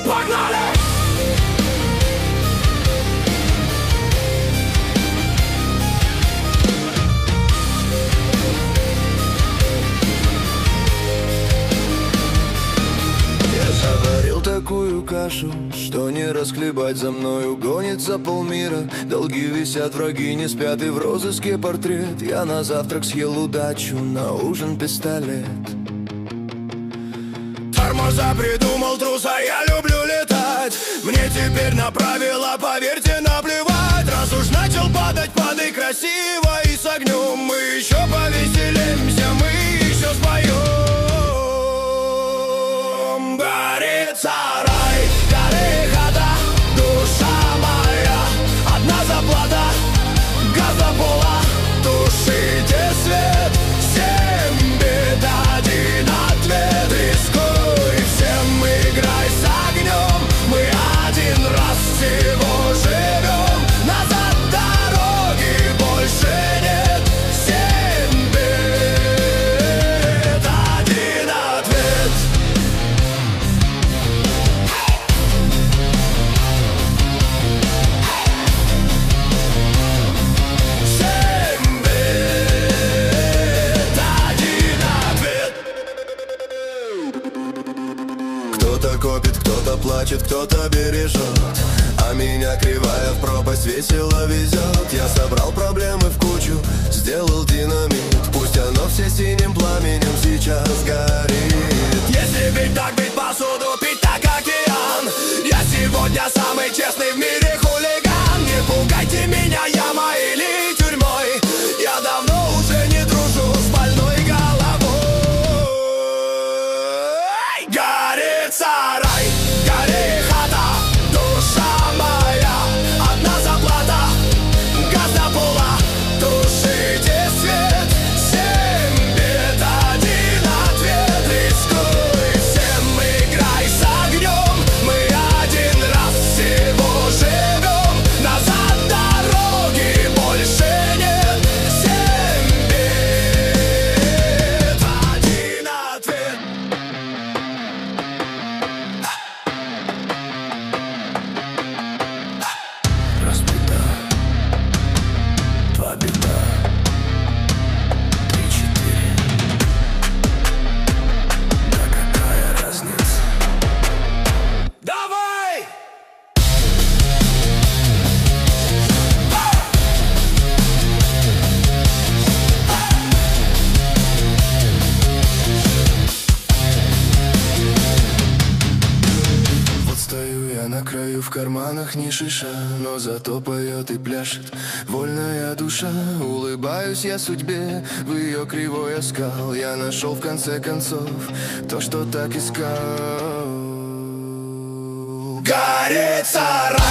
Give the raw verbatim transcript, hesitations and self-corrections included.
Погнали! Заварил такую кашу, что не расхлебать. За мною гонится полмира, долги висят, враги не спят, и в розыске портрет. Я на завтрак съел удачу, на ужин пистолет. Тормоза придумал труса, я люблю летать. Мне теперь на правила, поверьте, наплевать. Раз уж начал падать, падай красиво и с огнем. Мы еще повеселимся, мы еще споем. Горит сарай, горит хата, душа моя, одна заплата, газ до пола, тушите свет. Семь бит, один ответ, рискуй всем, играй с огнем. Мы один раз всего живем, назад дороги больше нет. Семь бит, один ответ. Семь бит, один ответ. Кто-то копит, кто-то плачет, кто-то бережет, а меня кривая в пропасть весело везет. Я собрал проблемы в кучу, сделал динамит. Пусть оно все синим пламенем сейчас горит. Если бить так, бить посуду, пить так океан. Я сегодня самый честный в мире хулиган. Не пугайте меня, яма или тюрьмой. Я давно уже не дружу с больной головой. Горит сарай, горит хата, душа моя, одна заплата, газ до пола, тушите свет. Семь бит, один ответ, рискуй всем, играй с огнем. Мы один раз всего живем, назад дороги больше нет. Семь бит, один ответ. Разбита, два бита, три-четыре. Да какая разница? Давай! Вот стою я на краю, в карманах ни шиша, но зато поет и пляшет вольная душа. Улыбаюсь я судьбе, в ее кривой оскал. Я нашел в конце концов то, что так искал. Горит сарай.